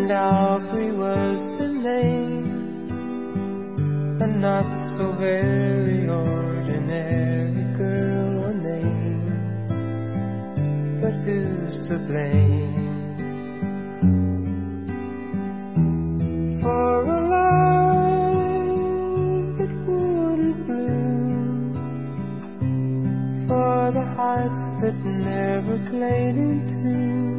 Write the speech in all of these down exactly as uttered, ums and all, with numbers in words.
And Aubrey was the name, a not so very ordinary girl or name, but who's to blame for a love that wouldn't bloom, for the heart that never played in tune,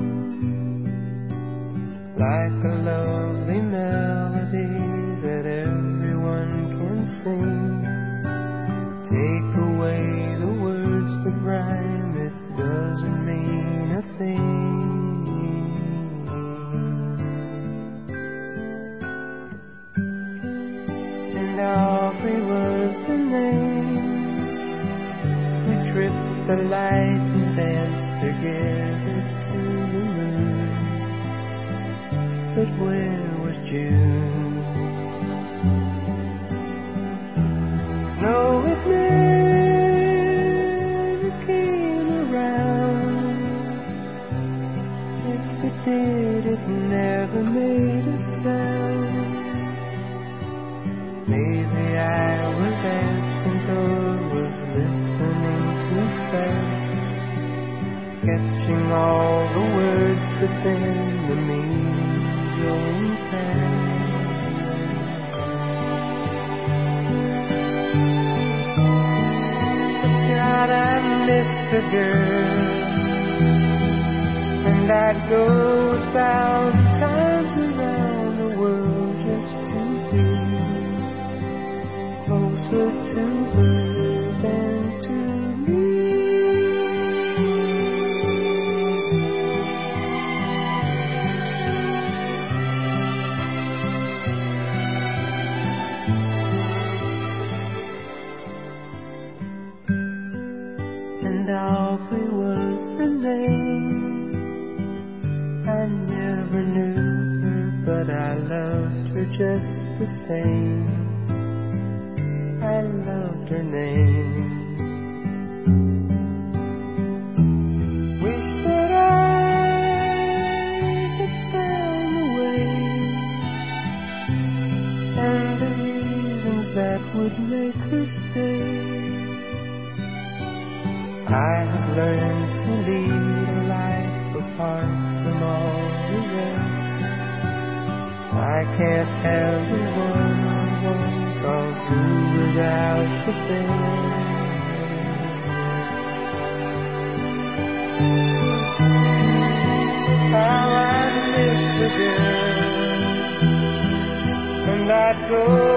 like a lovely melody that everyone can sing. Take away the words that rhyme, it doesn't mean a thing. And Aubrey was the name. We tripped the light and danced together to the moon. But where was June? No, it never came around. If it did, it never made a sound. Maybe I was absent or was listening too fast, catching all the words but then the meaning going past. But God, I missed a girl, and I'd go a thousand times around the world just to be closer to her than to me. And Aubrey was the name. I never knew her, but I loved her just the same. I loved her name. Wish that I had found the way and the reasons that would make her stay. I have learned to lead a life apart from all the rest. I can't have the one I want, I'll do without the best. How I miss the girl, and I'd go